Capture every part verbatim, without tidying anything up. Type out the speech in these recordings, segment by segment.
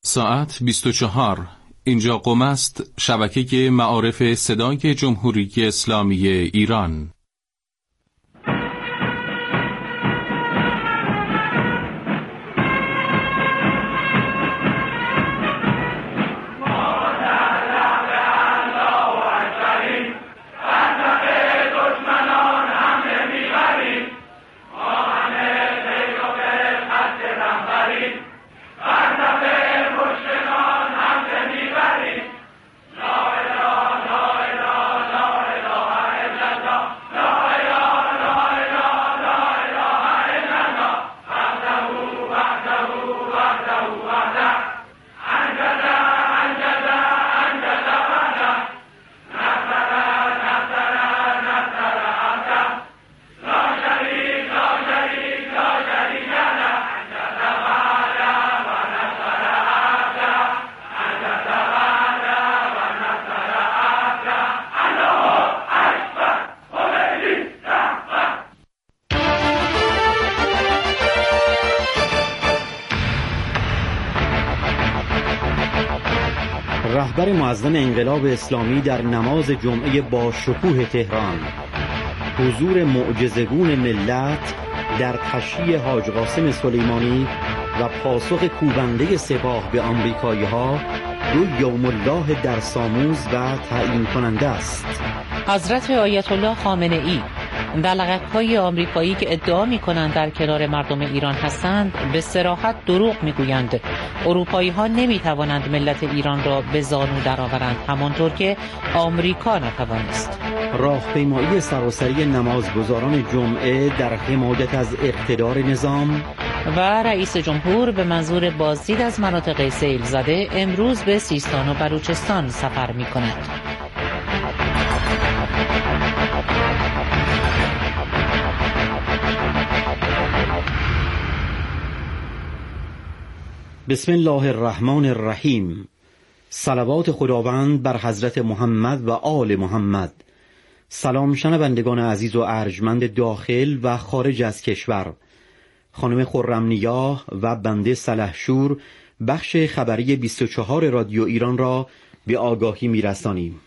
ساعت بیست و چهار. اینجا قم است، شبکه معارف صدای جمهوری اسلامی ایران. رهبر معظم انقلاب اسلامی در نماز جمعه با شکوه تهران، حضور معجزه‌گون ملت در تشییع حاج قاسم سلیمانی و پاسخ کوبنده سپاه به آمریکایی‌ها دو یوم الله درس‌آموز و تعیین کننده است. حضرت آیت الله خامنه ای دلغک‌های آمریکایی که ادعا می‌کنند در کنار مردم ایران هستند به صراحت دروغ می‌گویند. اروپایی‌ها نمی‌توانند ملت ایران را به زانو درآورند، همانطور که آمریکا نتوانست. راهپیمایی سراسری نمازگزاران جمعه در حمایت از اقتدار نظام و رئیس جمهور به منظور بازدید از مناطق سیل زده امروز به سیستان و بلوچستان سفر می‌کند. بسم الله الرحمن الرحیم. صلوات خداوند بر حضرت محمد و آل محمد. سلام شنوندگان عزیز و ارجمند داخل و خارج از کشور. خانم خرم‌نیا و بنده سلحشور بخش خبری بیست و چهار رادیو ایران را به آگاهی می‌رسانیم.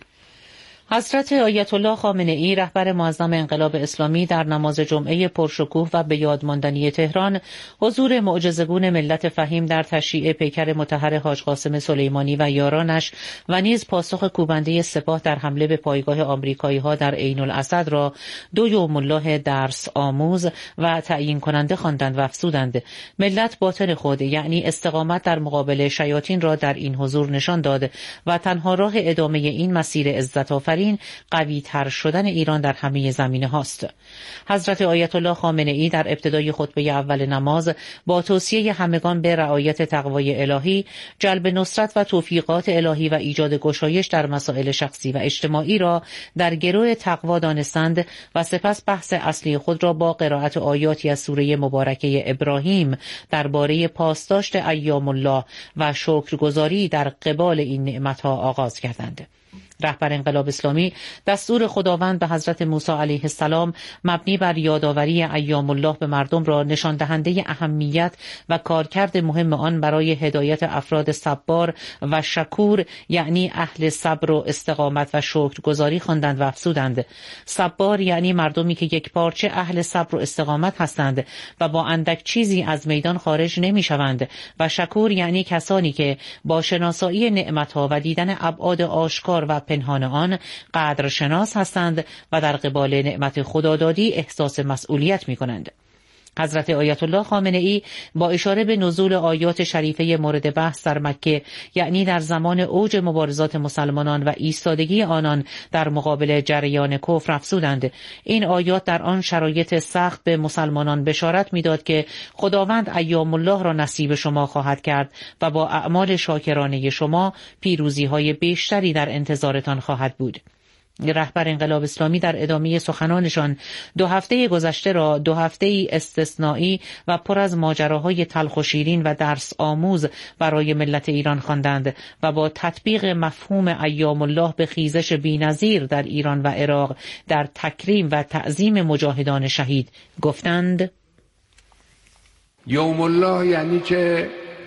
حضرت آیت الله خامنه ای رهبر معظم انقلاب اسلامی در نماز جمعه پرشکوه و به یاد ماندنی تهران حضور معجزه‌گون ملت فهیم در تشییع پیکر مطهر حاج قاسم سلیمانی و یارانش و نیز پاسخ کوبنده سپاه در حمله به پایگاه آمریکایی‌ها در عین الاسد را دو یوم الله درس آموز و تعیین کننده خواندند و افزودند ملت باطن خود یعنی استقامت در مقابل شیاطین را در این حضور نشان داد و تنها راه ادامه این مسیر عزت آفرین قوی تر شدن ایران در همه زمینه هاست. حضرت آیت الله خامنه ای در ابتدای خطبه اول نماز با توصیه همگان به رعایت تقوای الهی، جلب نصرت و توفیقات الهی و ایجاد گشایش در مسائل شخصی و اجتماعی را در گرو تقوا دانستند و سپس بحث اصلی خود را با قرائت آیاتی از سوره مبارکه ابراهیم درباره پاسداشت ایام الله و شکرگزاری در قبال این نعمتها آغاز کردند. رهبر انقلاب اسلامی دستور خداوند به حضرت موسی علیه السلام مبنی بر یادآوری ایام الله به مردم را نشان دهنده اهمیت و کارکرد مهم آن برای هدایت افراد صبار و شکور یعنی اهل صبر و استقامت و شکرگزاری خواندند و افزودند صبار یعنی مردمی که یک پارچه اهل صبر و استقامت هستند و با اندک چیزی از میدان خارج نمی شوند و شکور یعنی کسانی که با شناسایی نعمتها و دیدن ابعاد آشکار و پنهان آن قدرشناس هستند و در قبال نعمت خدادادی احساس مسئولیت می کنند. حضرت آیت الله خامنه ای با اشاره به نزول آیات شریفه مورد بحث در مکه یعنی در زمان اوج مبارزات مسلمانان و ایستادگی آنان در مقابل جریان کفر افزودند این آیات در آن شرایط سخت به مسلمانان بشارت میداد که خداوند ایام الله را نصیب شما خواهد کرد و با اعمال شاکرانه شما پیروزی های بیشتری در انتظارتان خواهد بود. رهبر انقلاب اسلامی در ادامه سخنانشان دو هفته گذشته را دو هفته استثنایی و پر از ماجراهای تلخ و شیرین و درس آموز برای ملت ایران خواندند و با تطبیق مفهوم ایام الله به خیزش بی‌نظیر در ایران و عراق در تکریم و تعظیم مجاهدان شهید گفتند یوم الله یعنی که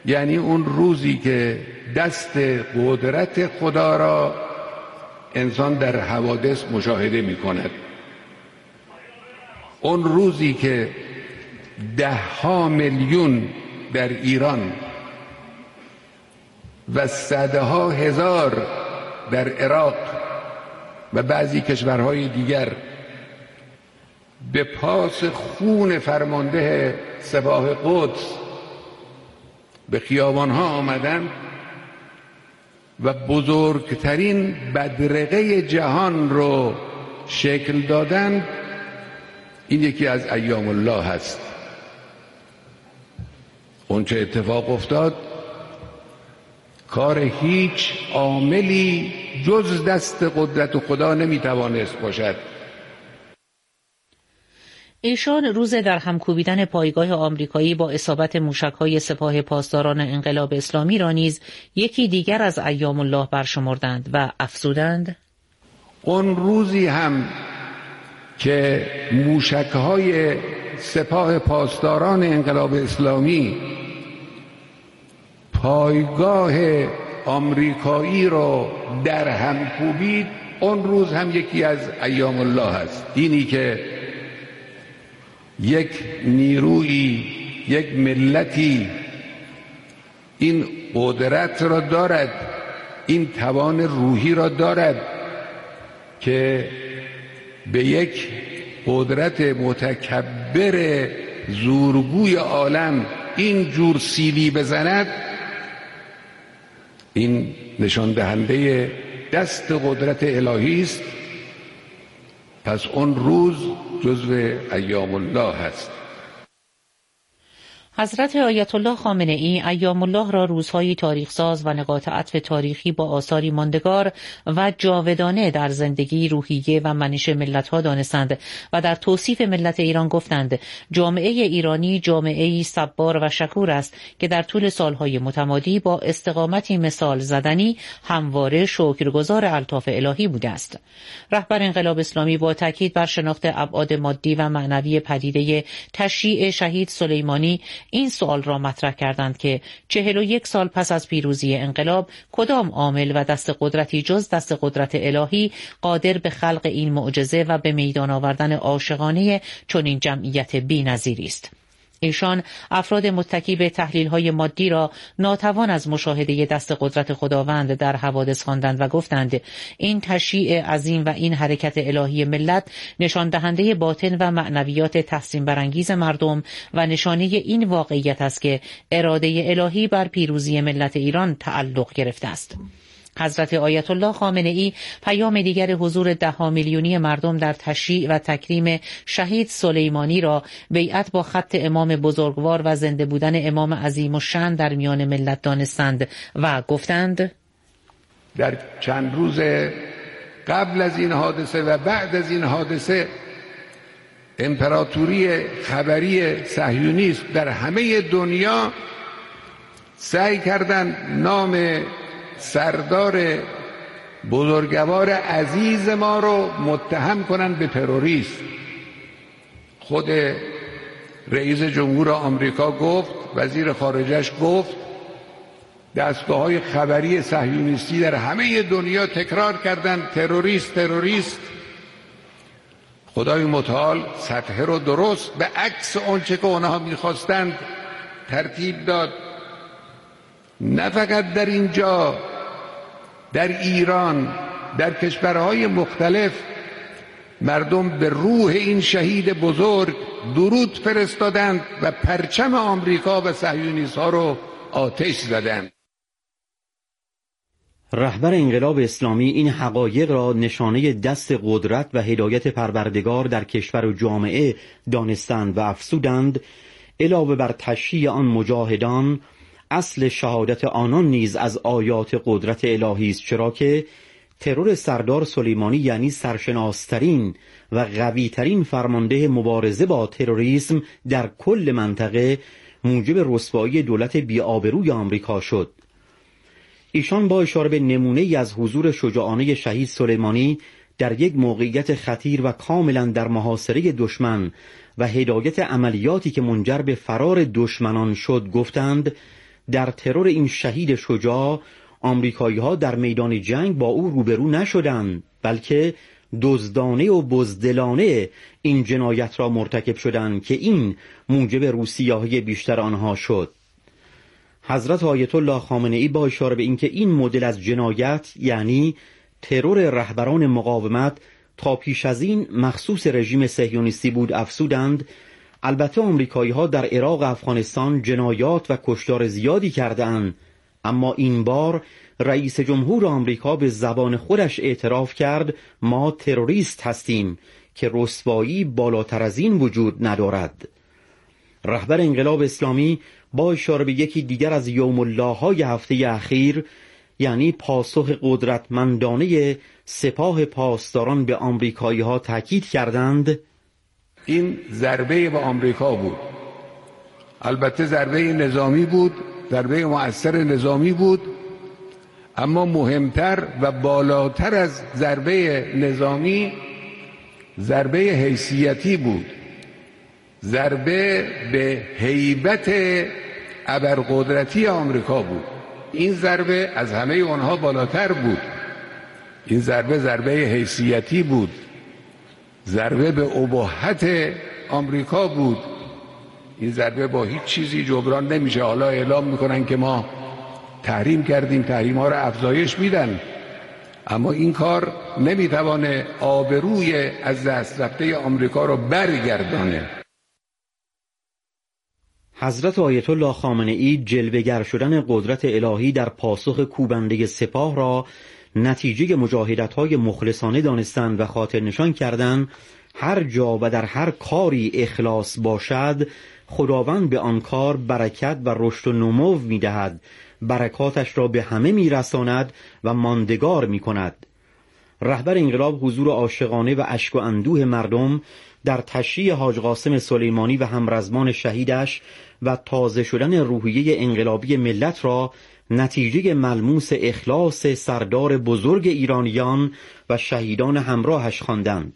یعنی اون روزی که دست قدرت خدا را انسان در حوادث مشاهده می کند، اون روزی که ده ها میلیون در ایران و صدها هزار در عراق و بعضی کشورهای دیگر به پاس خون فرمانده سپاه قدس به خیابانها آمدند و بزرگترین بدرقه جهان رو شکل دادند، این یکی از ایام الله هست. اون چه اتفاق افتاد کار هیچ عاملی جز دست قدرت خدا نمیتوانست باشد. ایشان روز در هم کوبیدن پایگاه آمریکایی با اصابت موشک‌های سپاه پاسداران انقلاب اسلامی را نیز یکی دیگر از ایام الله برشمردند و افزودند: اون روزی هم که موشک‌های سپاه پاسداران انقلاب اسلامی پایگاه آمریکایی را در هم کوبید، اون روز هم یکی از ایام الله است. اینی که یک نیروی، یک ملتی این قدرت را دارد، این توان روحی را دارد که به یک قدرت متکبر زورگوی عالم این جور سیلی بزند، این نشان دهنده دست قدرت الهی است. پس اون روز جزو ایام الله هست. حضرت آیت الله خامنه ای ایام الله را روزهای تاریخ ساز و نقاط عطف تاریخی با آثاری ماندگار و جاودانه در زندگی، روحیه و منش ملت‌ها دانستند و در توصیف ملت ایران گفتند جامعه ایرانی جامعه‌ای صبار و شکور است که در طول سالهای متمادی با استقامتی مثال زدنی همواره شکرگزار الطاف الهی بوده است. رهبر انقلاب اسلامی با تاکید بر شناخت ابعاد مادی و معنوی پدیده تشییع شهید سلیمانی این سوال را مطرح کردند که چهل و یک سال پس از پیروزی انقلاب کدام عامل و دست قدرتی جز دست قدرت الهی قادر به خلق این معجزه و به میدان آوردن عاشقانه چنین جمعیت بی‌نظیری است. ایشان افراد متکی به تحلیل‌های مادی را ناتوان از مشاهده دست قدرت خداوند در حوادث خواندند و گفتند این تشییع عظیم و این حرکت الهی ملت نشان دهنده باطن و معنویات تحسین برانگیز مردم و نشانه این واقعیت است که اراده الهی بر پیروزی ملت ایران تعلق گرفته است. حضرت آیت الله خامنه ای پیام دیگر حضور ده ها میلیونی مردم در تشییع و تکریم شهید سلیمانی را بیعت با خط امام بزرگوار و زنده بودن امام عظیم الشأن در میان ملت دانستند و گفتند در چند روز قبل از این حادثه و بعد از این حادثه امپراتوری خبری صهیونیست در همه دنیا سعی کردند نام سردار بزرگوار عزیز ما رو متهم کنند به تروریسم. خود رئیس جمهور آمریکا گفت، وزیر خارجش گفت، دستگاه‌های خبری صهیونیستی در همه دنیا تکرار کردند تروریست تروریست. خدای متعال صفحه رو درست به عکس آنچه که اونها می‌خواستند ترتیب داد. نه فقط در اینجا، در ایران، در کشورهای مختلف مردم به روح این شهید بزرگ درود فرستادند و پرچم آمریکا و صهیونیست‌ها رو آتش زدند. رهبر انقلاب اسلامی این حقایق را نشانه دست قدرت و هدایت پروردگار در کشور و جامعه دانستند و افزودند علاوه بر تشییع آن مجاهدان، اصل شهادت آنان نیز از آیات قدرت الهی است، چرا که ترور سردار سلیمانی یعنی سرشناسترین و قویترین فرمانده مبارزه با تروریسم در کل منطقه موجب رسوایی دولت بی‌آبروی آمریکا شد. ایشان با اشاره به نمونه ای از حضور شجاعانه شهید سلیمانی در یک موقعیت خطیر و کاملا در محاصره دشمن و هدایت عملیاتی که منجر به فرار دشمنان شد گفتند در ترور این شهید شجاع آمریکایی‌ها در میدان جنگ با او روبرو نشدند، بلکه دزدانه و بزدلانه این جنایت را مرتکب شدند که این موجب روسیاهی بیشتر آنها شد. حضرت آیت الله خامنه‌ای با اشاره به اینکه این مدل از جنایت یعنی ترور رهبران مقاومت تا پیش از این مخصوص رژیم صهیونیستی بود افزودند البته آمریکایی‌ها در عراق و افغانستان جنایات و کشتار زیادی کردند، اما این بار رئیس جمهور آمریکا به زبان خودش اعتراف کرد ما تروریست هستیم که رسوایی بالاتر از این وجود ندارد. رهبر انقلاب اسلامی با اشاره به یکی دیگر از یوم الله های هفته اخیر یعنی پاسخ قدرتمندانه سپاه پاسداران به آمریکایی ها تاکید کردند این ضربه به آمریکا بود، البته ضربه نظامی بود، ضربه مؤثر نظامی بود، اما مهمتر و بالاتر از ضربه نظامی ضربه حیثیتی بود، ضربه به هیبت ابرقدرتی آمریکا بود. این ضربه از همه اونها بالاتر بود. این ضربه ضربه حیثیتی بود، ضربه به اباحت آمریکا بود. این ضربه با هیچ چیزی جبران نمیشه. حالا اعلام میکنن که ما تحریم کردیم، تحریم ها را افزایش میدن، اما این کار نمیتوانه آبروی از دست رفته آمریکا را برگردانه. حضرت آیت الله خامنه‌ای جلوه‌گر شدن قدرت الهی در پاسخ کوبنده سپاه را نتیجه مجاهدت‌های مخلصانه دانستند و خاطر نشان کردند هر جا و در هر کاری اخلاص باشد خداوند به آن کار برکت و رشد و نمو می‌دهد، برکاتش را به همه می‌رساند و ماندگار می‌کند. رهبر انقلاب حضور عاشقانه و اشک و اندوه مردم در تشییع حاج قاسم سلیمانی و همرزمان شهیدش و تازه شدن روحیه انقلابی ملت را نتیجه ملموس اخلاص سردار بزرگ ایرانیان و شهیدان همراهش خواندند.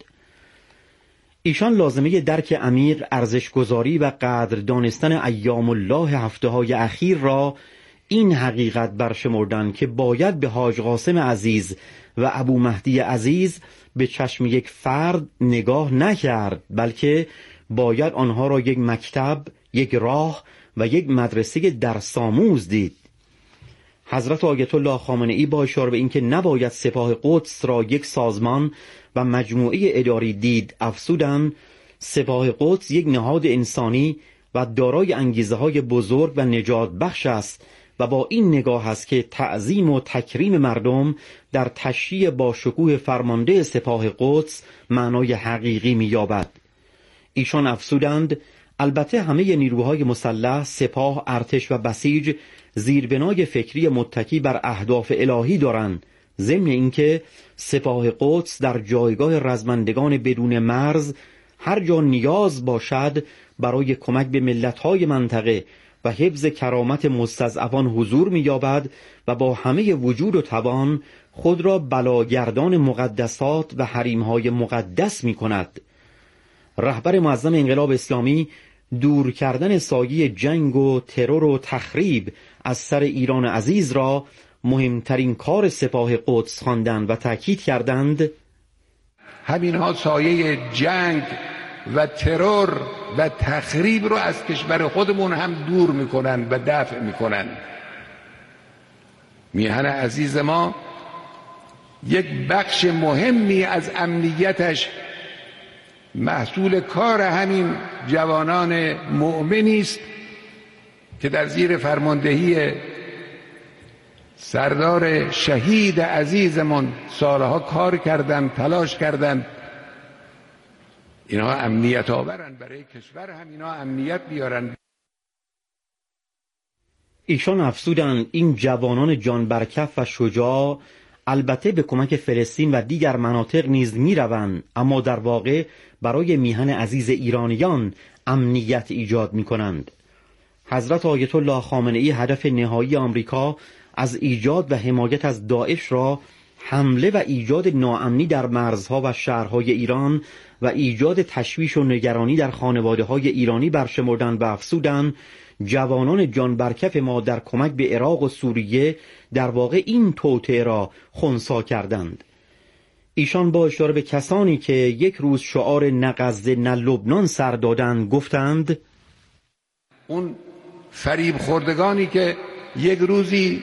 ایشان لازمه درک عمیق، ارزشگذاری و قدر دانستن ایام الله هفته های اخیر را این حقیقت برشمردند که باید به حاج قاسم عزیز و ابو مهدی عزیز به چشم یک فرد نگاه نکرد، بلکه باید آنها را یک مکتب، یک راه و یک مدرسه درس‌آموز دید. حضرت آیت الله خامنه‌ای با اشاره به اینکه نباید سپاه قدس را یک سازمان و مجموعه اداری دید افزودند سپاه قدس یک نهاد انسانی و دارای انگیزه‌های بزرگ و نجات بخش است و با این نگاه است که تعظیم و تکریم مردم در تشییع با شکوه فرمانده سپاه قدس معنای حقیقی می‌یابد. ایشان افزودند البته همه نیروهای مسلح، سپاه، ارتش و بسیج زیربنای فکری متکی بر اهداف الهی دارند، ضمن اینکه سپاه قدس در جایگاه رزمندگان بدون مرز هر جا نیاز باشد برای کمک به ملت‌های منطقه و حفظ کرامت مستضعفان حضور می‌یابد و با همه وجود و توان خود را بلاگردان مقدسات و حریم‌های مقدس می‌کند. رهبر معظم انقلاب اسلامی دور کردن سایه جنگ و ترور و تخریب از سر ایران عزیز را مهمترین کار سپاه قدس خواندند و تأکید کردند همینها سایه جنگ و ترور و تخریب رو از کشور خودمون هم دور میکنن و دفع میکنن. میهن عزیز ما یک بخش مهمی از امنیتش محصول کار همین جوانان مؤمنی است که در زیر فرماندهی سردار شهید عزیزمون سالها کار کردند، تلاش کردند. اینها امنیت آورن برای کشور، هم اینها امنیت بیارن. ایشان افزودند این جوانان جان برکف و شجاع البته به کمک فلسطین و دیگر مناطق نیز میروند، اما در واقع برای میهن عزیز ایرانیان امنیت ایجاد میکنند. حضرت آیت الله خامنه‌ای هدف نهایی آمریکا از ایجاد و حمایت از داعش را حمله و ایجاد ناامنی در مرزها و شهرهای ایران و ایجاد تشویش و نگرانی در خانواده‌های ایرانی برشمردند و افزودند جوانان جان برکف ما در کمک به عراق و سوریه در واقع این توطئه را خنثی کردند. ایشان با اشاره به کسانی که یک روز شعار نه غزه نه لبنان سر دادند گفتند اون فریب خوردگانی که یک روزی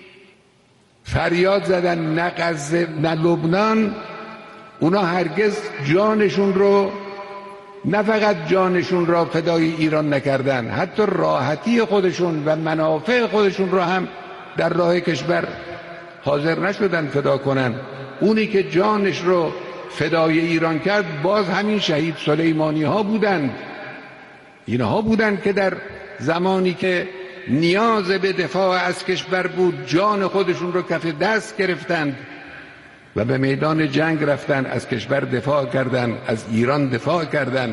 فریاد زدن نه غزه نه لبنان، اونا هرگز جانشون رو، نه فقط جانشون را فدای ایران نکردن، حتی راحتی خودشون و منافع خودشون رو هم در راه کشور حاضر نشدن فدا کنن. اونی که جانش رو فدای ایران کرد باز همین شهید سلیمانی ها بودند. اینها بودند که در زمانی که نیاز به دفاع از کشور بود جان خودشون رو کف دست گرفتند و به میدان جنگ رفتن، از کشور دفاع کردند، از ایران دفاع کردند.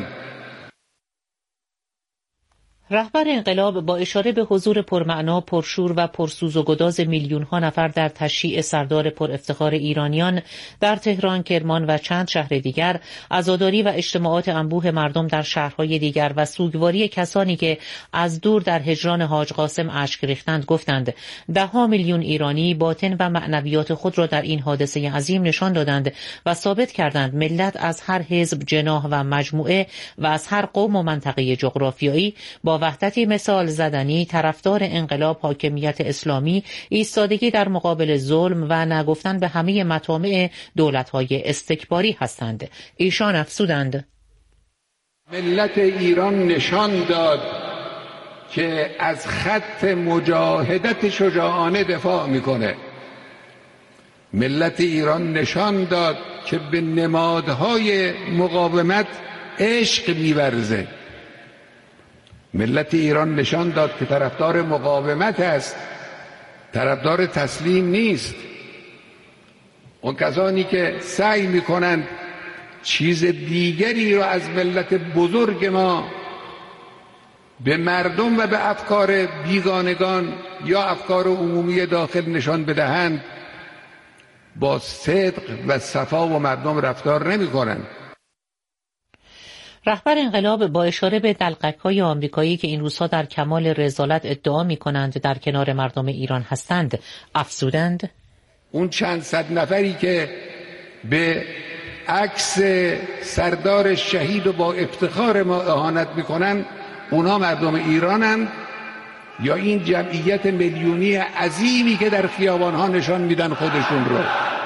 رهبر انقلاب با اشاره به حضور پرمعنا، پرشور و پرسوز و گداز میلیون ها نفر در تشییع سردار پر افتخار ایرانیان در تهران، کرمان و چند شهر دیگر، عزاداری و اجتماعات انبوه مردم در شهرهای دیگر و سوگواری کسانی که از دور در هجران حاج قاسم اشک ریختند گفتند ده ها میلیون ایرانی باطن و معنویات خود را در این حادثه عظیم نشان دادند و ثابت کردند ملت از هر حزب، جناح و مجموعه و از هر قوم و منطقه جغرافیایی با وحدتی مثال زدنی طرفدار انقلاب، حاکمیت اسلامی، ایستادگی در مقابل ظلم و نگفتن به همه مطامع دولت‌های استکباری هستند. ایشان افزودند ملت ایران نشان داد که از خط مجاهدت شجاعانه دفاع میکنه. ملت ایران نشان داد که به نمادهای مقاومت عشق می‌ورزه. ملت ایران نشان داد که طرفدار مقاومت است، طرفدار تسلیم نیست. اون کسانی که سعی میکنند چیز دیگری رو از ملت بزرگ ما به مردم و به افکار بیگانگان یا افکار عمومی داخل نشان بدهند، با صدق و صفا و مردم رفتار نمی کنند. رهبر انقلاب با اشاره به دلقک‌های آمریکایی که این روزها در کمال رذالت ادعا می‌کنند در کنار مردم ایران هستند افزودند اون چند صد نفری که به عکس سردار شهید و با افتخار ما اهانت می‌کنند، اونا مردم ایرانند یا این جمعیت میلیونی عظیمی که در خیابان‌ها نشان میدن خودشون رو؟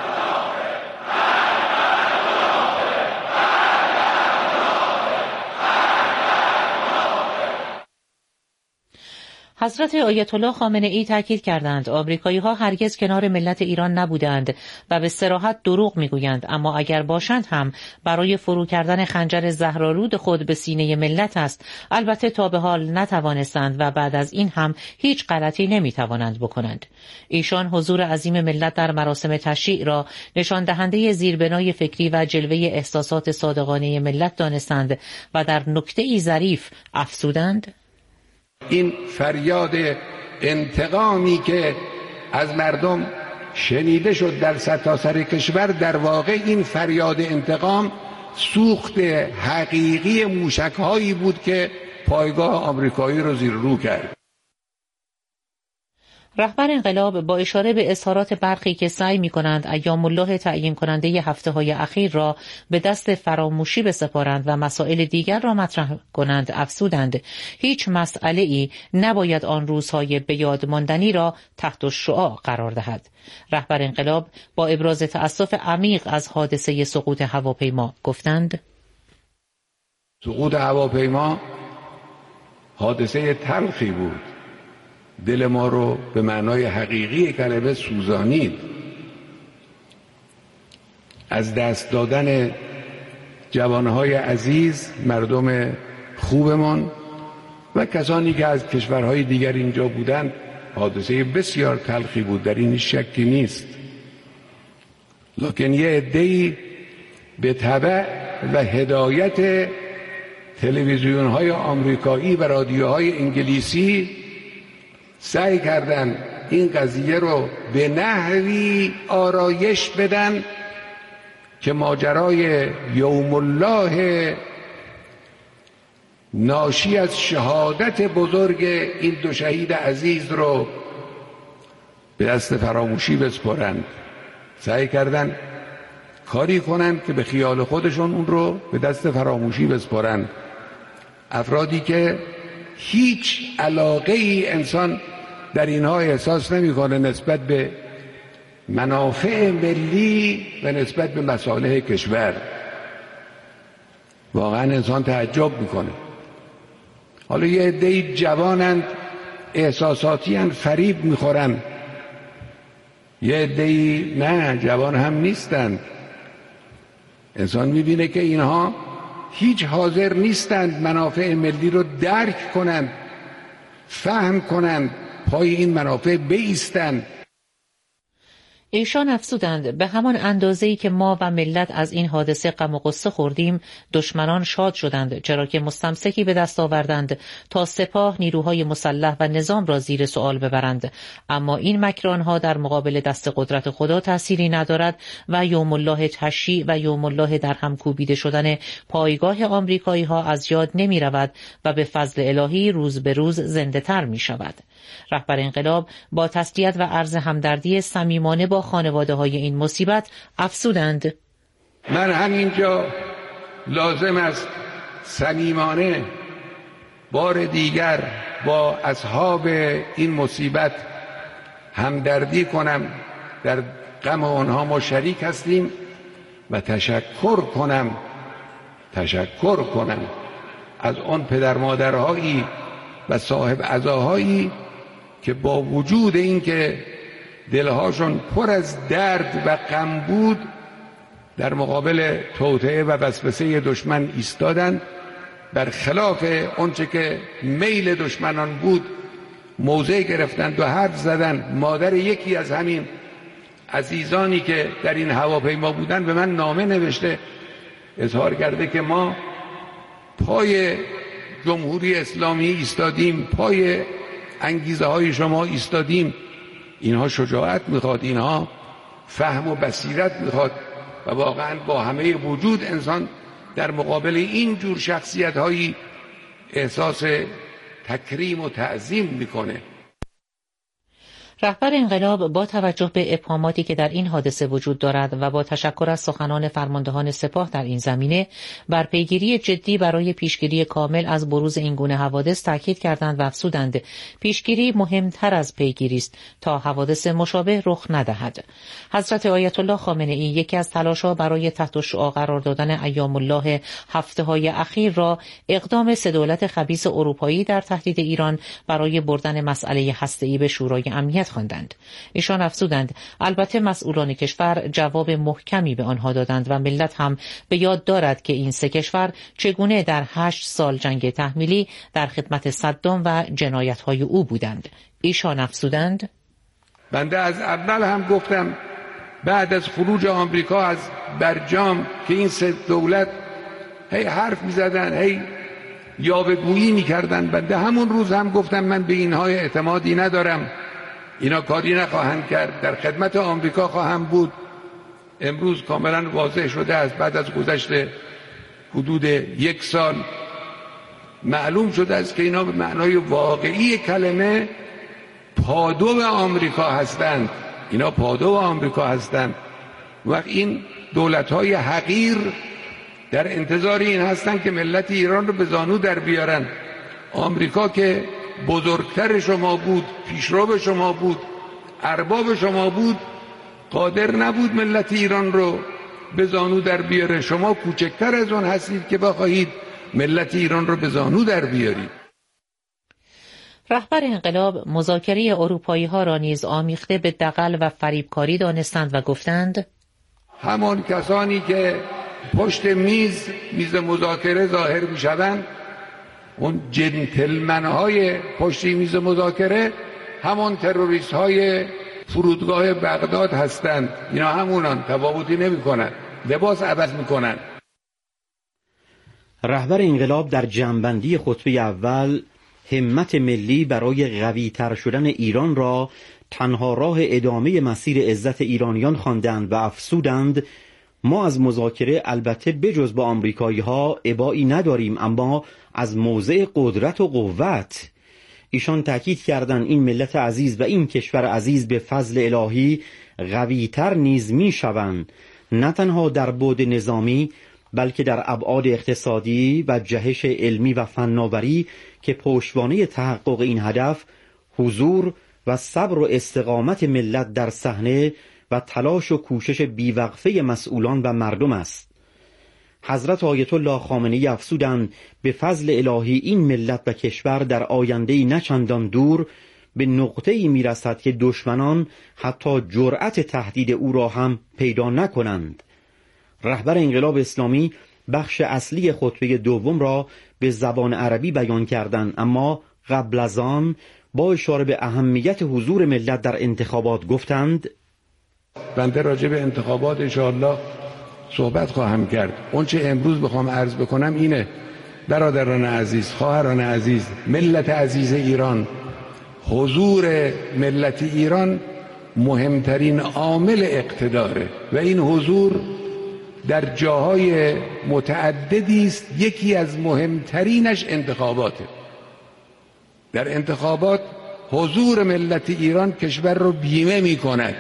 حضرت آیت الله خامنه ای تاکید کردند آمریکایی ها هرگز کنار ملت ایران نبودند و به صراحت دروغ میگویند، اما اگر باشند هم برای فرو کردن خنجر زهرآلود خود به سینه ملت است. البته تا به حال نتوانستند و بعد از این هم هیچ غلطی نمیتوانند بکنند. ایشان حضور عظیم ملت در مراسم تشییع را نشان دهنده زیربنای فکری و جلوه احساسات صادقانه ملت دانستند و در نکته‌ای ظریف افزودند این فریاد انتقامی که از مردم شنیده شد در سرتاسر کشور، در واقع این فریاد انتقام سوخت حقیقی موشک‌هایی بود که پایگاه آمریکایی رو زیر رو کرد. رهبر انقلاب با اشاره به اظهارات برخی که سعی می‌کنند ایام الله تعیین کننده ی هفته‌های اخیر را به دست فراموشی بسپارند و مسائل دیگر را مطرح کنند افزودند هیچ مسئله‌ای نباید آن روزهای به یاد ماندنی را تحت الشعاع قرار دهد. رهبر انقلاب با ابراز تأسف عمیق از حادثه سقوط هواپیما گفتند سقوط هواپیما حادثه تلخی بود، دل ما رو به معنای حقیقی کلمه سوزانید. از دست دادن جوانهای عزیز، مردم خوبمان و کسانی که از کشورهای دیگر اینجا بودند حادثه بسیار تلخی بود، در این شکی نیست. لکن یه عده‌ای به تبع و هدایت تلویزیون‌های آمریکایی و رادیوهای انگلیسی سعی کردن این قضیه رو به نحوی آرایش بدن که ماجرای یوم الله ناشی از شهادت بزرگ این دو شهید عزیز رو به دست فراموشی بسپرند. سعی کردن کاری کنند که به خیال خودشون اون رو به دست فراموشی بسپرند. افرادی که هیچ علاقه ای انسان در اینها احساس نمی‌کنه نسبت به منافع ملی و نسبت به مصالح کشور. واقعا انسان تعجب میکنه. حالا یه عده‌ای جوانند، احساساتی اند، فریب میخورن. یه عده‌ای نه، جوان هم نیستند. انسان میبینه که اینها هیچ حاضر نیستند منافع ملی رو درک کنند، فهم کنند، پای این منافع بایستند. ایشان افزودند به همان اندازه‌ای که ما و ملت از این حادثه غم و غصه خوردیم، دشمنان شاد شدند، چرا که مستمسکی به دست آوردند تا سپاه، نیروهای مسلح و نظام را زیر سوال ببرند. اما این مکر آنها در مقابل دست قدرت خدا تأثیری ندارد و یوم الله تشییع و یوم الله در هم کوبیده شدن پایگاه آمریکایی ها از یاد نمی رود و به فضل الهی روز به روز زنده تر می شود. رهبر انقلاب با تسلیت و عرض همدردی صمیمانه با خانواده های این مصیبت افزودند: من همینجا لازم است صمیمانه بار دیگر با اصحاب این مصیبت همدردی کنم. در غم آنها ما شریک هستیم و تشکر کنم تشکر کنم از آن پدر مادرهایی و صاحب عزاهایی که با وجود اینکه دلهاشون پر از درد و غم بود، در مقابل توطئه و وسوسه دشمن ایستادند، برخلاف آنچه که میل دشمنان بود موضع گرفتند و حرف زدند. مادر یکی از همین عزیزانی که در این هواپیما بودند به من نامه نوشته، اظهار کرده که ما پای جمهوری اسلامی ایستادیم، پای انگیزه های شما ایستادیم. اینها شجاعت میخواد، اینها فهم و بصیرت میخواد و واقعا با همه وجود انسان در مقابل این جور شخصیت هایی احساس تکریم و تعظیم میکنه. رهبر انقلاب با توجه به ابهاماتی که در این حادثه وجود دارد و با تشکر از سخنان فرماندهان سپاه در این زمینه، بر پیگیری جدی برای پیشگیری کامل از بروز این گونه حوادث تاکید کردند و افزودند پیشگیری مهمتر از پیگیری است تا حوادث مشابه رخ ندهد. حضرت آیت الله خامنه ای یکی از تلاش‌ها برای تحت الشعاع قرار دادن ایام الله هفته‌های اخیر را اقدام سه دولت خبیث اروپایی در تهدید ایران برای بردن مسئله هسته‌ای به شورای امنیت خواندند. ایشان افزودند البته مسئولان کشور جواب محکمی به آنها دادند و ملت هم به یاد دارد که این سه کشور چگونه در هشت سال جنگ تحمیلی در خدمت صدام و جنایت‌های او بودند. ایشان افزودند بنده از اول هم گفتم بعد از خروج آمریکا از برجام که این سه دولت هی حرف می‌زدن، هی یاوه‌گویی می‌کردن، بنده همون روز هم گفتم من به اینها اعتمادی ندارم، اینا کاری نخواهند کرد، در خدمت آمریکا خواهم بود. امروز کاملا واضح شده است، بعد از گذشت حدود یک سال معلوم شده است که اینا به معنای واقعی کلمه پادو آمریکا هستند. اینا پادو آمریکا هستند. وقت این دولت‌های حقیر در انتظار این هستند که ملت ایران رو به زانو در بیارن. آمریکا که بزرگتر شما بود، پیشرو شما بود، ارباب شما بود، قادر نبود ملت ایران رو به زانو در بیاره. شما کوچکتر از اون هستید که بخواهید ملت ایران رو به زانو در بیارید. رهبر انقلاب مذاکره اروپایی ها را نیز آمیخته به دغل و فریبکاری دانستند و گفتند همان کسانی که پشت میز میز مذاکره ظاهر میشوند، اون جنتلمن های پشت میز مذاکره همون تروریست های فرودگاه بغداد هستند. اینا همونان، تفاوتی نمی کنند، لباس عوض می کنند. رهبر انقلاب در جنبندی خطبه اول همت ملی برای قوی تر شدن ایران را تنها راه ادامه مسیر عزت ایرانیان خواندند و افسودند ما از مذاکره البته بجز با آمریکایی ها ابایی نداریم، اما از موضع قدرت و قوت. ایشان تأکید کردند این ملت عزیز و این کشور عزیز به فضل الهی قوی‌تر نیز می شوند، نه تنها در بعد نظامی بلکه در ابعاد اقتصادی و جهش علمی و فناوری که پشتوانه تحقق این هدف حضور و صبر و استقامت ملت در صحنه و تلاش و کوشش بیوقفه مسئولان و مردم است. حضرت آیت الله خامنه‌ای افزودند به فضل الهی این ملت و کشور در آینده‌ای نه چندان دور به نقطه‌ای میرسد که دشمنان حتی جرأت تهدید او را هم پیدا نکنند. رهبر انقلاب اسلامی بخش اصلی خطبه دوم را به زبان عربی بیان کردند، اما قبل از آن با اشاره به اهمیت حضور ملت در انتخابات گفتند: بنده راجع به انتخابات انشاءالله صحبت خواهم کرد. اون چه امروز بخوام عرض بکنم اینه: برادران عزیز، خواهران عزیز، ملت عزیز ایران، حضور ملت ایران مهمترین عامل اقتداره و این حضور در جاهای متعددی است. یکی از مهمترینش انتخاباته. در انتخابات حضور ملت ایران کشور رو بیمه می کند،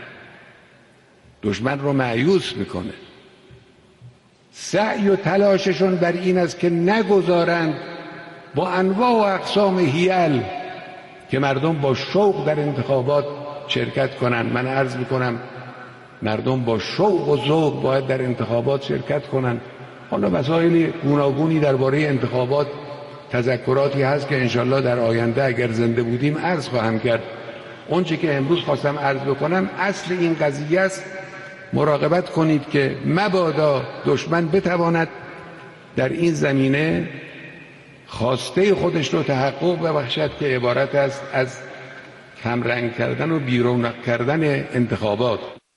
دشمن رو مایوس میکنه. سعی و تلاششون بر این است که نگذارند با انواع و اقسام حیل که مردم با شوق در انتخابات شرکت کنند. من عرض میکنم مردم با شوق و ذوق باید در انتخابات شرکت کنند. حالا مسائل گوناگونی درباره انتخابات، تذکراتی هست که انشالله در آینده اگر زنده بودیم عرض خواهم کرد. اون چه که امروز خواستم عرض بکنم اصل این قضیه است: مراقبت کنید که مبادا دشمن بتواند در این زمینه خواسته خودش رو تحقق ببخشد که عبارت است از کمرنگ کردن و بیرون کردن انتخابات.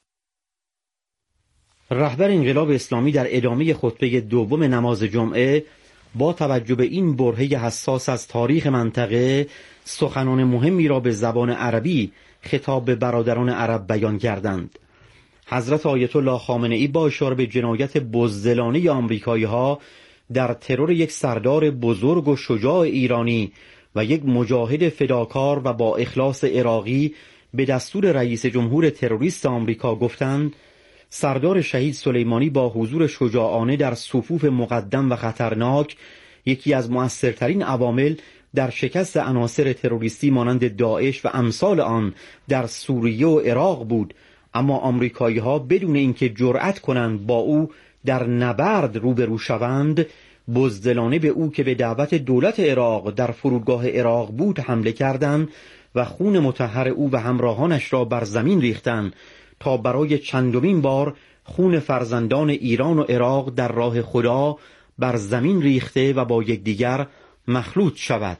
رهبر انقلاب اسلامی در ادامه خطبه دوم نماز جمعه با توجه به این برهه حساس از تاریخ منطقه سخنان مهمی را به زبان عربی خطاب به برادران عرب بیان کردند. حضرت آیت الله خامنه‌ای با اشاره به جنایت بزدلانه آمریکایی‌ها در ترور یک سردار بزرگ و شجاع ایرانی و یک مجاهد فداکار و با اخلاص عراقی به دستور رئیس جمهور تروریست آمریکا گفتند: سردار شهید سلیمانی با حضور شجاعانه در صفوف مقدم و خطرناک یکی از مؤثرترین عوامل در شکست عناصر تروریستی مانند داعش و امثال آن در سوریه و عراق بود، اما آمریکایی‌ها بدون اینکه جرأت کنند با او در نبرد روبرو شوند، بزدلانه به او که به دعوت دولت عراق در فرودگاه عراق بود حمله کردند و خون مطهر او و همراهانش را بر زمین ریختند تا برای چندمین بار خون فرزندان ایران و عراق در راه خدا بر زمین ریخته و با یکدیگر مخلوط شود.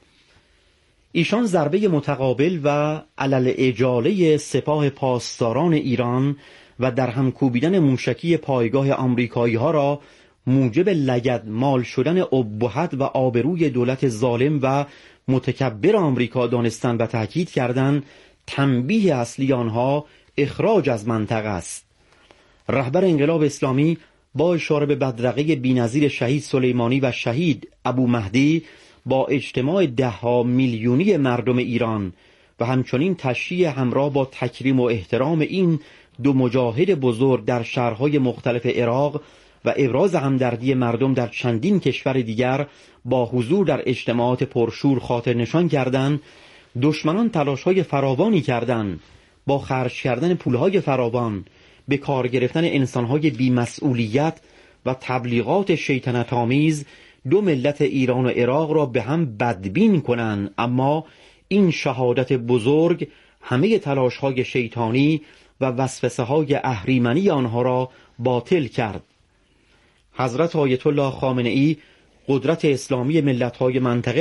ایشان ضربه متقابل و علل اجاله سپاه پاسداران ایران و در هم کوبیدن موشکی پایگاه آمریکایی ها را موجب لگدمال شدن ابهت و آبروی دولت ظالم و متکبر آمریکا دانستند و تاکید کردند تنبیه اصلی آنها اخراج از منطقه است. رهبر انقلاب اسلامی با اشاره به بدرقه بی‌نظیر شهید سلیمانی و شهید ابو مهدی با اجتماع ده‌ها میلیونی مردم ایران و همچنین تشییع همراه با تکریم و احترام این دو مجاهد بزرگ در شهرهای مختلف عراق و ابراز همدردی مردم در چندین کشور دیگر با حضور در اجتماعات پرشور خاطر نشان کردند دشمنان تلاش‌های فراوانی کردند با خرج کردن پولهای فراوان به کار گرفتن انسانهای بی‌مسئولیت و تبلیغات شیطنت‌آمیز دو ملت ایران و عراق را به هم بدبین کنند، اما این شهادت بزرگ همه تلاش‌های شیطانی و وسوسه‌های اهریمنی آنها را باطل کرد. حضرت آیت الله خامنه‌ای قدرت اسلامی ملت‌های منطقه